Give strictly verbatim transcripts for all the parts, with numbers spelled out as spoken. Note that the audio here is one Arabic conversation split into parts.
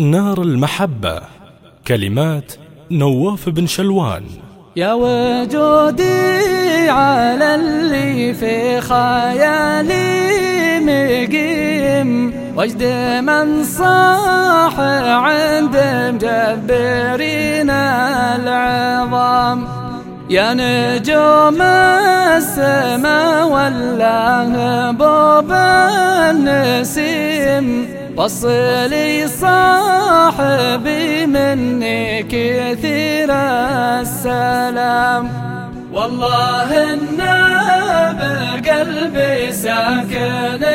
نار المحبة. كلمات نواف بن شلوان. يا وجودي على اللي في خيالي مقيم، وجد من صاح عند مجبرين العظام. يا نجوم السما والله بوب النسيم، وصلي صاحبي مني كثير السلام. والله إنه بقلبي ساكن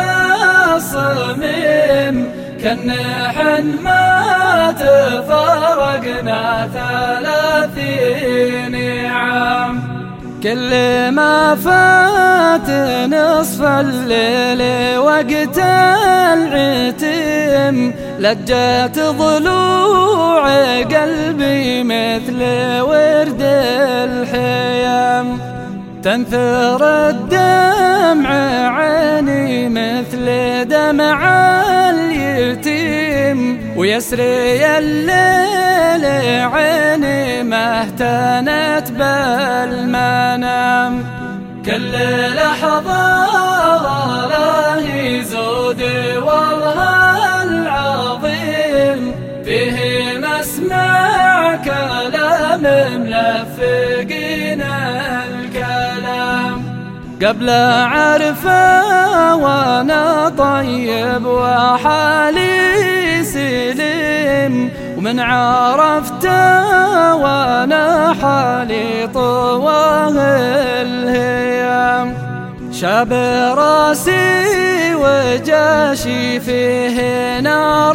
الفصميم، كالنحن ما تفارقنا ثلاثين عام. كل ما فات نصف الليل وقت العتيم، لجت ضلوع قلبي مثل ورد الحيام. تنثر الدمع عيني مثل دمع اليتيم، ويسري الليل عيني ما اهتنت بالمنام. كل لحظة الله يزود والله العظيم، فيه مسمع كلام ملفقين الكلام. قبل عرفه وانا طيب وحالي سليم، ومن عرفته وانا حالي طواه الهيام. شاب راسي وجاشي فيه نار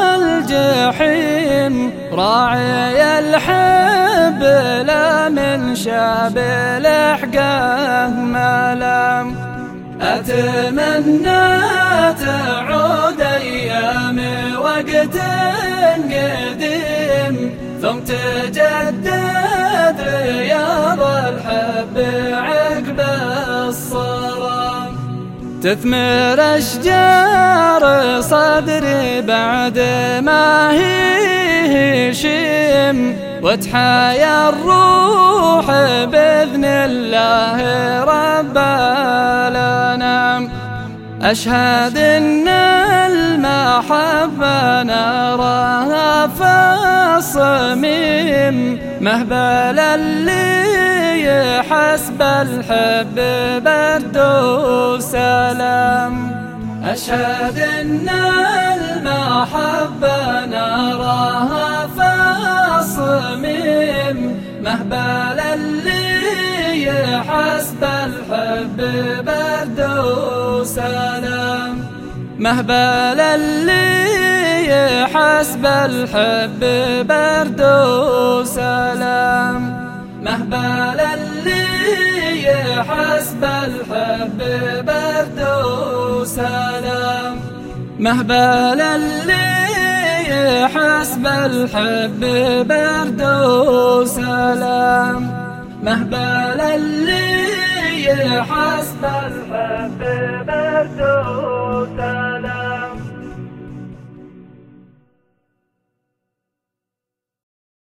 الجحيم، راعي الحب لا من شاب لحقه ملام. أتمنى تعود أيامي وقت قديم، ثم تجدد رياض الحب عقب الصرام. تثمر أشجار صدري بعد ما هي هشيم، وتحيا الروح بإذن الله رب الأنام. أشهد إن المحبة نارها فالصميم، مهبل اللي يحسب الحب برد وسلام. أشهد إن المحبة نارها فالصميم، مهبل اللي يحسب الحب برد وسلام. مهبل اللي يحسب الحب برد وسلام. مهبل اللي يحسب الحب برد وسلام. مهبل اللي يحسب الحب برد وسلام. مهبل اللي يحسب الحب برد وسلام.